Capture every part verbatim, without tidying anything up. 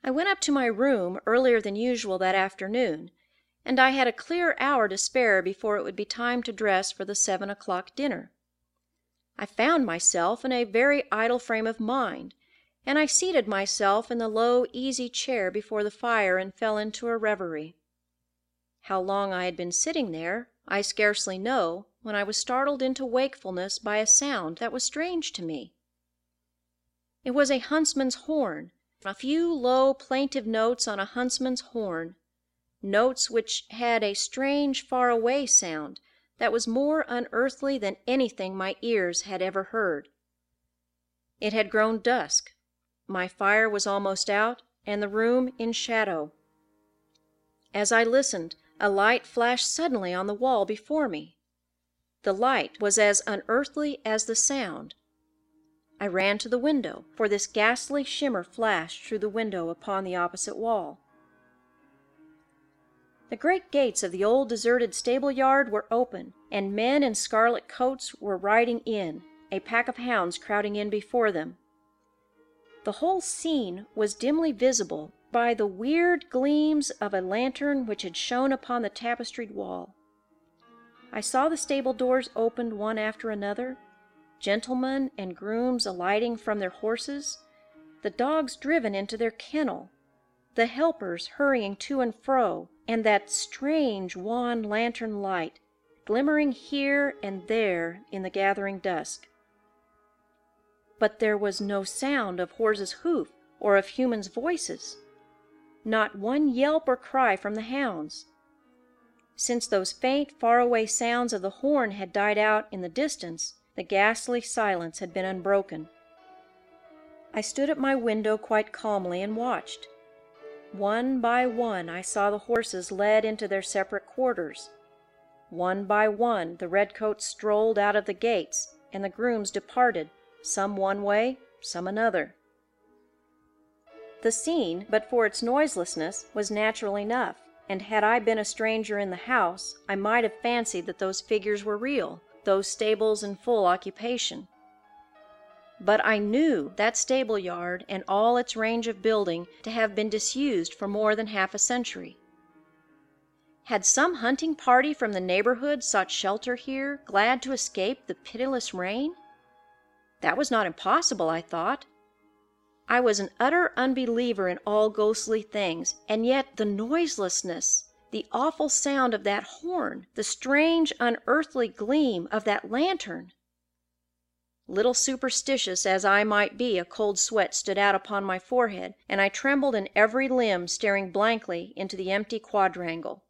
I went up to my room earlier than usual that afternoon, and I had a clear hour to spare before it would be time to dress for the seven o'clock dinner. I found myself in a very idle frame of mind, and I seated myself in the low, easy chair before the fire and fell into a reverie. How long I had been sitting there I scarcely know, when I was startled into wakefulness by a sound that was strange to me. It was a huntsman's horn, a few low, plaintive notes on a huntsman's horn, notes which had a strange, far-away sound that was more unearthly than anything my ears had ever heard. It had grown dusk. My fire was almost out, and the room in shadow. As I listened, a light flashed suddenly on the wall before me. The light was as unearthly as the sound. I ran to the window, for this ghastly shimmer flashed through the window upon the opposite wall. The great gates of the old deserted stable-yard were open, and men in scarlet coats were riding in, a pack of hounds crowding in before them. The whole scene was dimly visible by the weird gleams of a lantern which had shone upon the tapestried wall. I saw the stable doors opened one after another, gentlemen and grooms alighting from their horses, the dogs driven into their kennel, the helpers hurrying to and fro, and that strange wan lantern light glimmering here and there in the gathering dusk. But there was no sound of horse's hoof or of humans' voices, not one yelp or cry from the hounds. Since those faint, far-away sounds of the horn had died out in the distance, the ghastly silence had been unbroken. I stood at my window quite calmly and watched. One by one I saw the horses led into their separate quarters. One by one the redcoats strolled out of the gates, and the grooms departed, some one way, some another. The scene, but for its noiselessness, was natural enough, and had I been a stranger in the house, I might have fancied that those figures were real, those stables in full occupation. But I knew that stable yard and all its range of building to have been disused for more than half a century. Had some hunting party from the neighborhood sought shelter here, glad to escape the pitiless rain? That was not impossible, I thought. I was an utter unbeliever in all ghostly things, and yet the noiselessness, the awful sound of that horn, the strange, unearthly gleam of that lantern. Little superstitious as I might be, a cold sweat stood out upon my forehead, and I trembled in every limb, staring blankly into the empty quadrangle.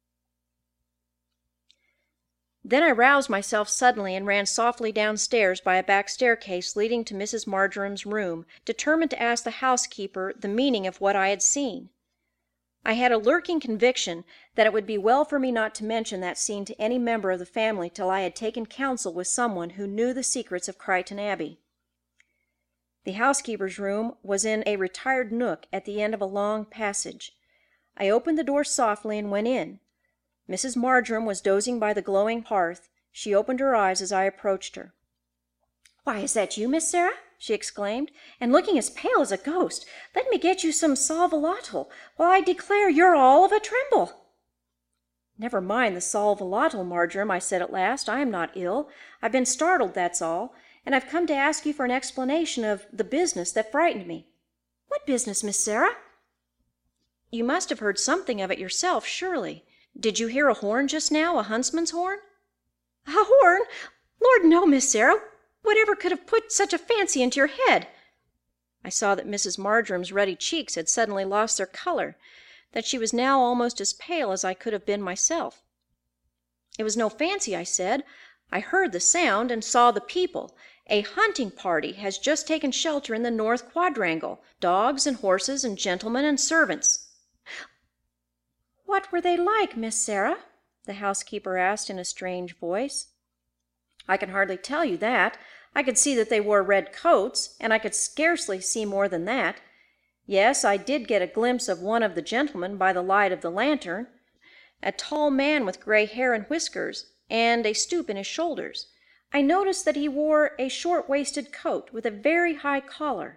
Then I roused myself suddenly and ran softly downstairs by a back staircase leading to Missus Marjoram's room, determined to ask the housekeeper the meaning of what I had seen. I had a lurking conviction that it would be well for me not to mention that scene to any member of the family till I had taken counsel with someone who knew the secrets of Crichton Abbey. The housekeeper's room was in a retired nook at the end of a long passage. I opened the door softly and went in. Missus Marjoram was dozing by the glowing hearth. She opened her eyes as I approached her. "Why, is that you, Miss Sarah?" she exclaimed, "and looking as pale as a ghost. Let me get you some sal volatile. Why, I declare you're all of a tremble." "Never mind the sal volatile, Marjoram," I said at last. "I am not ill. I've been startled, that's all, and I've come to ask you for an explanation of the business that frightened me." "What business, Miss Sarah?" "You must have heard something of it yourself, surely. Did you hear a horn just now, a huntsman's horn?" "A horn? Lord, no, Miss Sarah. Whatever could have put such a fancy into your head?" I saw that Missus Marjoram's ruddy cheeks had suddenly lost their color, that she was now almost as pale as I could have been myself. "It was no fancy," I said. "I heard the sound and saw the people. A hunting party has just taken shelter in the north quadrangle, dogs and horses and gentlemen and servants." "What were they like, Miss Sarah?" the housekeeper asked in a strange voice. "I can hardly tell you that. I could see that they wore red coats, and I could scarcely see more than that. Yes, I did get a glimpse of one of the gentlemen by the light of the lantern, a tall man with gray hair and whiskers, and a stoop in his shoulders. I noticed that he wore a short-waisted coat with a very high collar.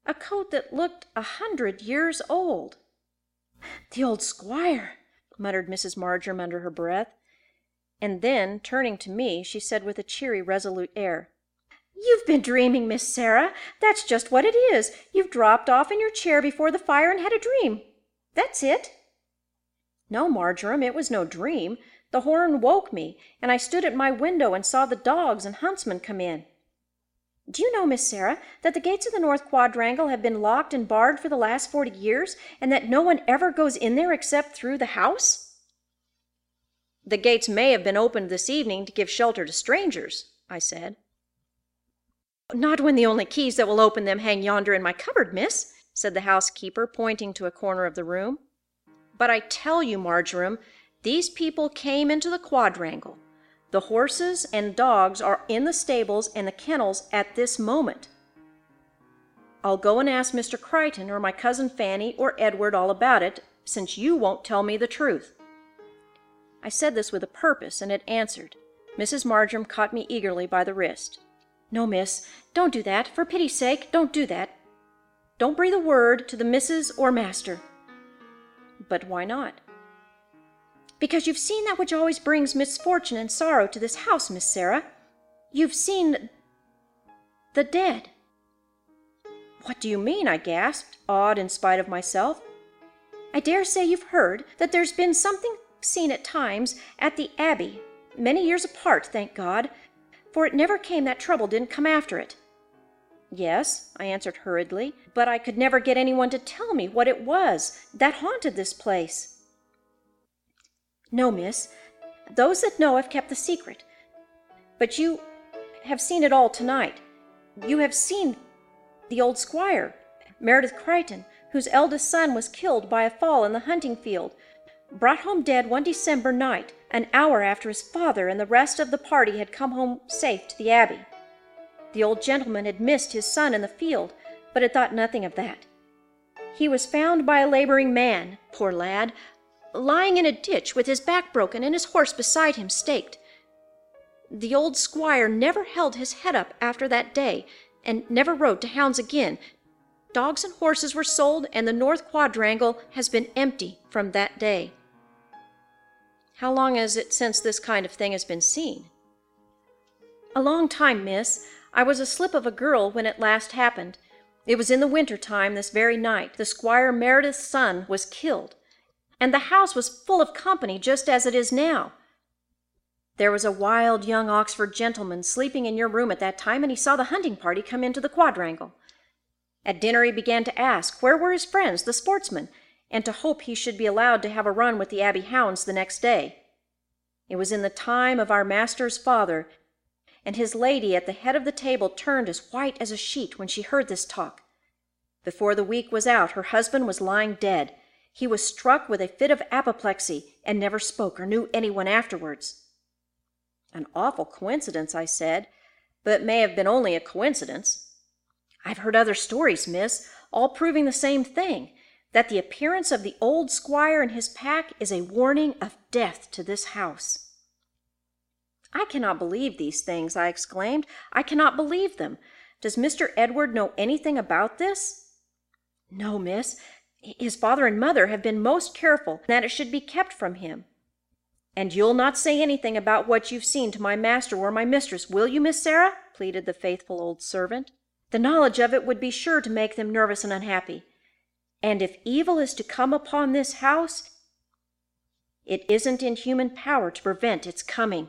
a coat that looked a hundred years old. "The old squire," muttered Missus Marjoram under her breath. And then, turning to me, she said with a cheery, resolute air, "You've been dreaming, Miss Sarah. That's just what it is. You've dropped off in your chair before the fire and had a dream. That's it." "No, Marjoram, it was no dream. The horn woke me, and I stood at my window and saw the dogs and huntsmen come in. Do you know, Miss Sarah, that the gates of the North Quadrangle have been locked and barred for the last forty years, and that no one ever goes in there except through the house?" "The gates may have been opened this evening to give shelter to strangers," I said. "Not when the only keys that will open them hang yonder in my cupboard, miss," said the housekeeper, pointing to a corner of the room. "But I tell you, Marjoram, these people came into the quadrangle. The horses and dogs are in the stables and the kennels at this moment. I'll go and ask Mister Crichton or my cousin Fanny or Edward all about it, since you won't tell me the truth." I said this with a purpose, and it answered. Missus Marjoram caught me eagerly by the wrist. "No, miss, don't do that. For pity's sake, don't do that. Don't breathe a word to the missus or master." "But why not?" "Because you've seen that which always brings misfortune and sorrow to this house, Miss Sarah. You've seen the dead." "What do you mean?" I gasped, awed in spite of myself. "I dare say you've heard that there's been something seen at times at the Abbey, many years apart, thank God, for it never came, that trouble didn't come after it." "Yes," I answered hurriedly, "but I could never get anyone to tell me what it was that haunted this place." "No, miss, those that know have kept the secret. But you have seen it all tonight. You have seen the old squire, Meredith Crichton, whose eldest son was killed by a fall in the hunting field, brought home dead one December night, an hour after his father and the rest of the party had come home safe to the Abbey. The old gentleman had missed his son in the field, but had thought nothing of that. He was found by a laboring man, poor lad, lying in a ditch with his back broken and his horse beside him staked. The old squire never held his head up after that day, and never rode to hounds again. Dogs and horses were sold, and the North Quadrangle has been empty from that day." "How long is it since this kind of thing has been seen?" "A long time, miss. I was a slip of a girl when it last happened. It was in the winter time, this very night. The Squire Meredith's son was killed, and the house was full of company, just as it is now. There was a wild young Oxford gentleman sleeping in your room at that time, and he saw the hunting party come into the quadrangle. At dinner he began to ask where were his friends, the sportsmen, and to hope he should be allowed to have a run with the Abbey hounds the next day. It was in the time of our master's father, and his lady at the head of the table turned as white as a sheet when she heard this talk. Before the week was out, her husband was lying dead. He was struck with a fit of apoplexy, and never spoke or knew anyone afterwards." "An awful coincidence," I said, "but it may have been only a coincidence." "I've heard other stories, miss, all proving the same thing, that the appearance of the old squire and his pack is a warning of death to this house." "I cannot believe these things," I exclaimed. "I cannot believe them. Does Mister Edward know anything about this?" "No, miss. His father and mother have been most careful that it should be kept from him." "And you'll not say anything about what you've seen to my master or my mistress, will you, Miss Sarah?" pleaded the faithful old servant. "The knowledge of it would be sure to make them nervous and unhappy. And if evil is to come upon this house, it isn't in human power to prevent its coming."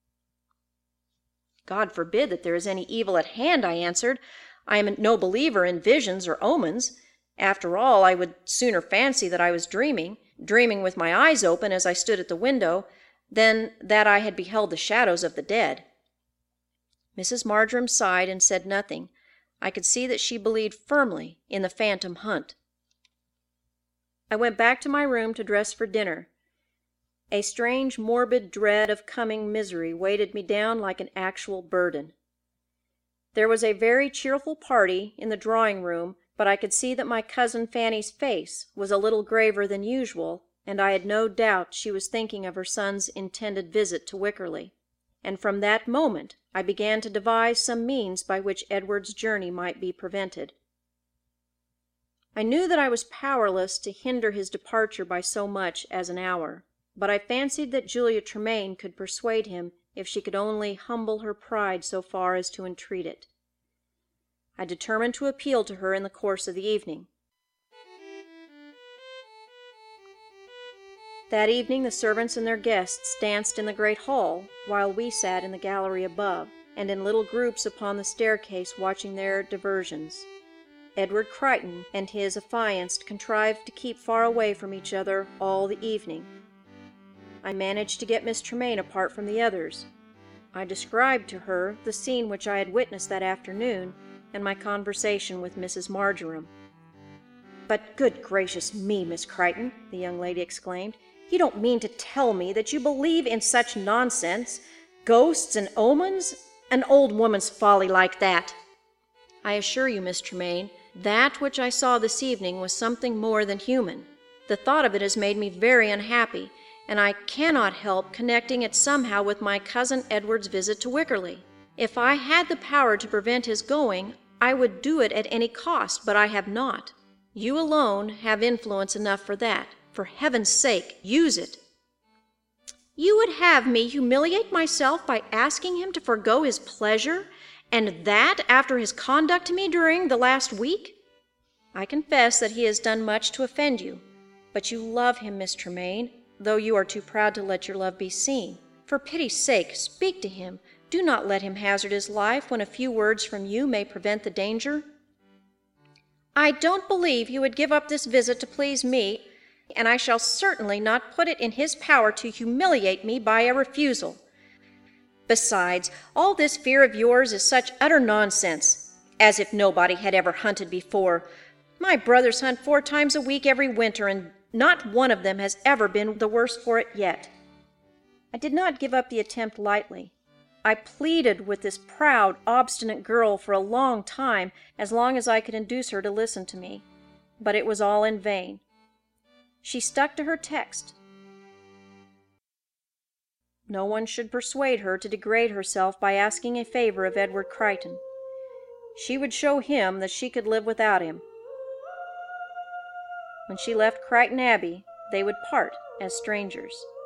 "God forbid that there is any evil at hand," I answered. "I am no believer in visions or omens. After all, I would sooner fancy that I was dreaming, dreaming with my eyes open as I stood at the window, than that I had beheld the shadows of the dead." Missus Marjoram sighed and said nothing. I could see that she believed firmly in the phantom hunt. I went back to my room to dress for dinner. A strange, morbid dread of coming misery weighted me down like an actual burden. There was a very cheerful party in the drawing-room, but I could see that my cousin Fanny's face was a little graver than usual, and I had no doubt she was thinking of her son's intended visit to Wickerley. And from that moment I began to devise some means by which Edward's journey might be prevented. I knew that I was powerless to hinder his departure by so much as an hour, but I fancied that Julia Tremaine could persuade him if she could only humble her pride so far as to entreat it. I determined to appeal to her in the course of the evening. That evening the servants and their guests danced in the great hall, while we sat in the gallery above, and in little groups upon the staircase watching their diversions. Edward Crichton and his affianced contrived to keep far away from each other all the evening. I managed to get Miss Tremaine apart from the others. I described to her the scene which I had witnessed that afternoon, and my conversation with Missus Marjoram. "But good gracious me, Miss Crichton," the young lady exclaimed, "you don't mean to tell me that you believe in such nonsense, ghosts and omens, an old woman's folly like that?" "I assure you, Miss Tremaine, that which I saw this evening was something more than human. The thought of it has made me very unhappy, and I cannot help connecting it somehow with my cousin Edward's visit to Wickerley. If I had the power to prevent his going, I would do it at any cost, but I have not. You alone have influence enough for that. For heaven's sake, use it." "You would have me humiliate myself by asking him to forego his pleasure, and that after his conduct to me during the last week?" "I confess that he has done much to offend you, but you love him, Miss Tremaine, though you are too proud to let your love be seen. For pity's sake, speak to him. Do not let him hazard his life when a few words from you may prevent the danger." "I don't believe he would give up this visit to please me, and I shall certainly not put it in his power to humiliate me by a refusal. Besides, all this fear of yours is such utter nonsense, as if nobody had ever hunted before. My brothers hunt four times a week every winter, and not one of them has ever been the worse for it yet." I did not give up the attempt lightly. I pleaded with this proud, obstinate girl for a long time, as long as I could induce her to listen to me, but it was all in vain. She stuck to her text. No one should persuade her to degrade herself by asking a favor of Edward Crichton. She would show him that she could live without him. When she left Crichton Abbey, they would part as strangers.